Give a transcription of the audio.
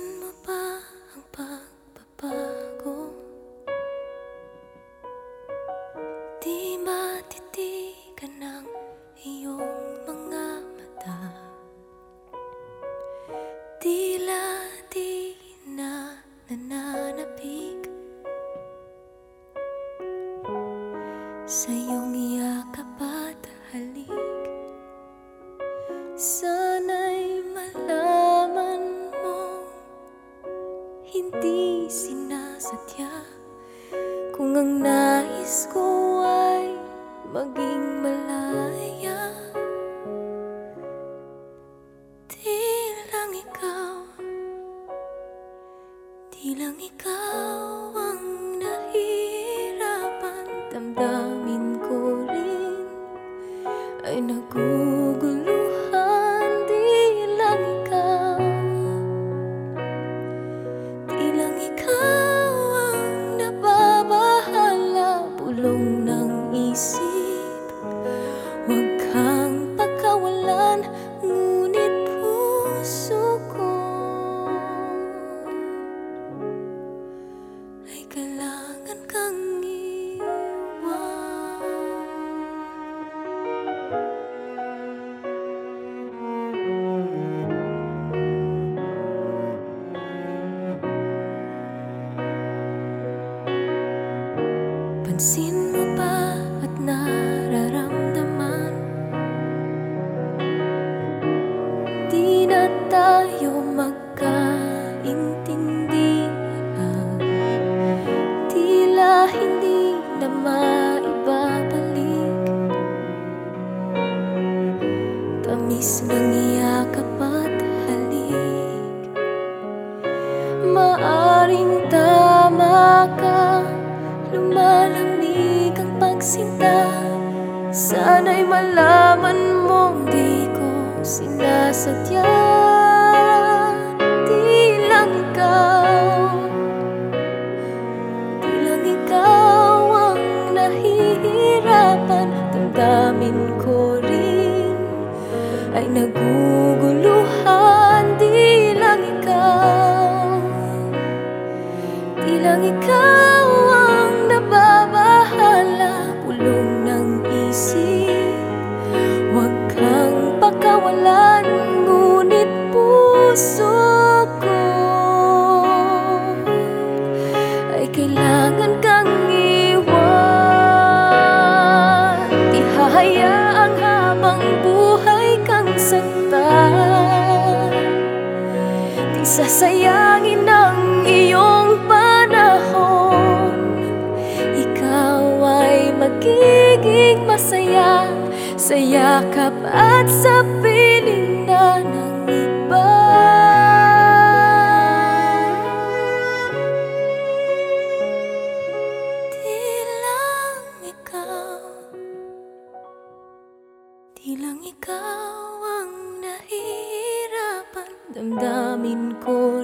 Napansin mo ba ang pagbabago? Di matitigan ng iyong mga mata. Tila di na nananapig sa iyong yakap at halik. Sana'y malaman mo, hindi sinasadya. Kung ang nais ko ay maging malaya, di lang ikaw ang nahihirapan. Damdamin ko rin ay naguguluhan. Di lang ikaw ang nababahala. Bulong ng isip, huwag kang pagkawalan. Ngunit puso ko ay kailangan kang pansin mo ba at nararamdaman? Di na tayo magkaintindihan. Tila hindi na maibabalik tamis ng yakap at halik. Maaring tama ka, lumalamig ang pagsinta. Sana'y malaman mong di ko sinasadya. Di lang ikaw ang nahihirapan. Damdamin ko rin ay naguguluhan. Di lang ikaw ang nababahala. Bulong ng isip, huwag kang pakawalan. Ngunit puso ko ay kailangan kang iwan. Di hahayaang habang buhay kang saktan. Di sasayangin ang iyong panahon. Ikaw ay magiging masaya sa yakap at sa